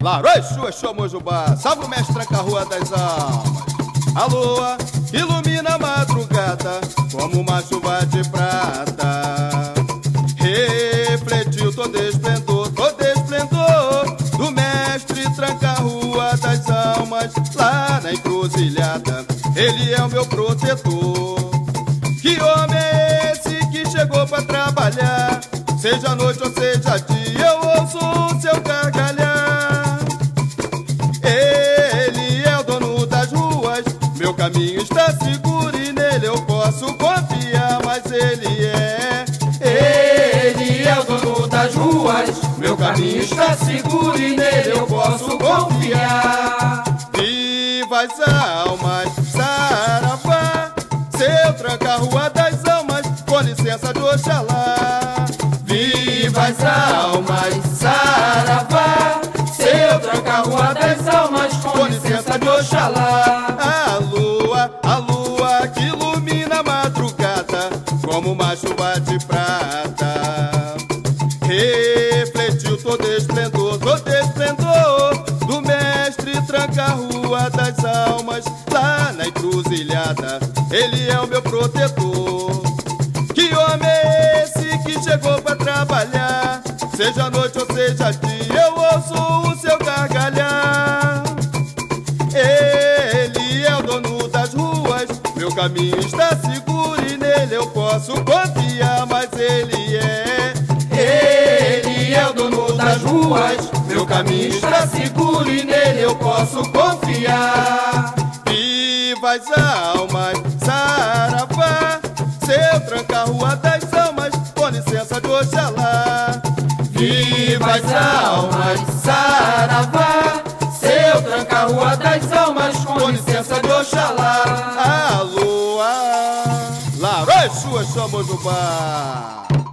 Laroixo, Exu, Mojubá, salve o mestre, tranca a rua das almas. A lua ilumina a madrugada como uma chuva de prata. Refletiu todo esplendor do mestre, tranca a rua das almas. Lá na encruzilhada, ele é o meu protetor. Que homem é esse que chegou pra trabalhar? Seja noite ou seja dia, eu ouço o seu gargalhar. Ele é o dono das ruas, meu caminho está seguro e nele eu posso confiar. Mas ele é o dono das ruas, meu caminho está seguro e nele eu posso confiar. Viva as almas, saravá, seu tranca-rua das almas, com licença de Oxalá. Viva as almas, saravá, seu tranca-rua das almas, com licença de Oxalá. A lua que ilumina a madrugada como uma chuva de prata. Refletiu todo esplendor do mestre, tranca a rua das almas. Lá na encruzilhada, ele é o meu protetor. Que homem é esse que chegou pra trabalhar? Seja noite ou seja dia, eu ouço o seu gargalhar. Ele é o dono das ruas, meu caminho está seguro e nele eu posso confiar. Mas ele é o dono das ruas, meu caminho está seguro e nele eu posso confiar. Viva as almas, saravá, seu tranca-rua das almas, com licença de Oxalá. Viva as almas, saravá, seu tranca-rua das almas, com licença de Oxalá. A lua, Laroixo, Exu, Mojubá.